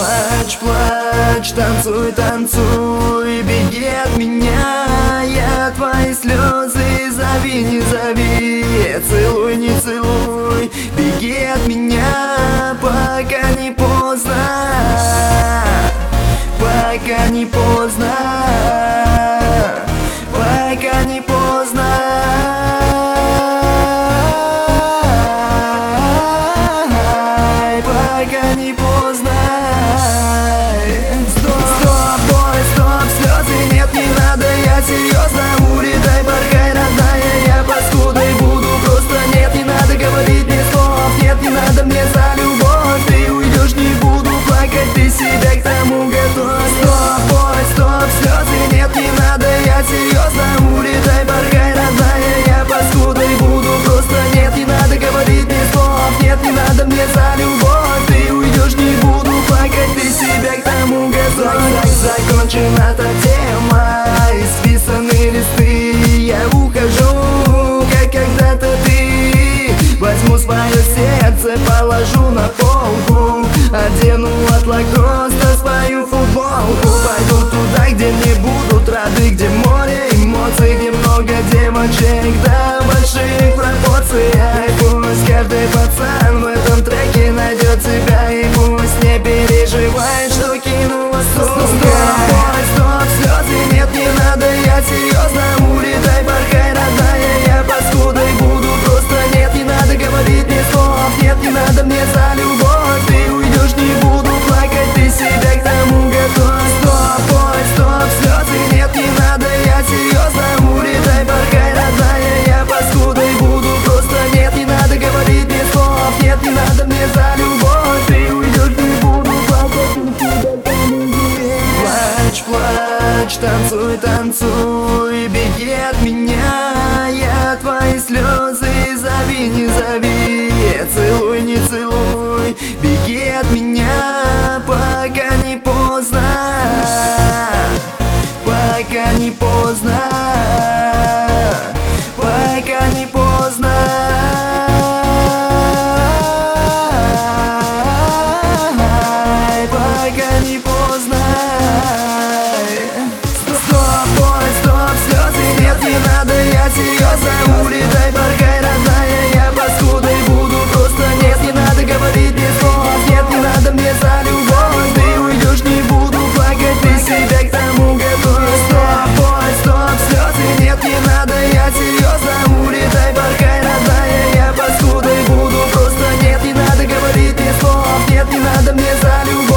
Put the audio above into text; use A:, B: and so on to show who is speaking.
A: Плачь, плачь, танцуй, танцуй, беги от меня. Я твои слезы зови, не зови, целуй, не целуй, беги от меня, пока не поздно, пока не поздно, пока не поздно. Пока не поздно. Стоп, бой, стоп, слезы нет, не надо, я серьезно. Улетай, порхай, родная, я паскудой буду. Просто нет, не надо говорить мне слов. Нет, не надо мне за любовь. Ты уйдешь, не буду плакать, ты себя к тому готов. Стоп, бой, стоп, слезы нет, не надо, я серьезно. Улетай, порхай, родная, я паскудой буду. Просто нет, не надо говорить мне слов. Нет, не надо мне за любовь. Закончена та тема, исписаны листы. Я ухожу, как когда-то ты. Возьму свое сердце, положу на полку, одену от Лагоста свою футболку. Пойду туда, где мне будут рады, где море эмоций, где много девочек до больших пропорций. Пусть каждый пацан в этом треке найдет себя, и пусть не переживает, что кинулась сумка. Стоп, слезы нет, не надо, я серьезно. Улетай, порхай, родная, я паскудой буду. Просто нет, не надо говорить мне слов. Нет, не надо мне за любовь. Ты уйдешь, не буду плакать, ты себя к тому готов. Стоп, слезы нет, не надо, я серьезно. Улетай, порхай, родная, я паскудой буду. Просто нет, не надо говорить мне слов. Нет, не надо мне за любовь. Ты уйдешь, не буду плакать, ты себя к тому готов. Плачь, плачь, танцуй, танцуй, беги от меня. Я твои слезы зови, не зови, целуй, не целуй, беги от меня, пока не поздно, пока не поздно, пока не поздно. Пока не поздно. Стоп, слезы нет, не надо, я серьезно. Улетай, порхай, родная, я паскудой буду. Просто нет, не надо говорить мне слов. Нет, не надо мне за любовь. Ты уйдешь, не буду плакать, ты себя к тому готов. Стоп, слезы нет, не надо, я серьезно. Улетай, порхай, родная, я паскудой буду. Просто нет, не надо говорить мне слов. Нет, не надо мне за любовь.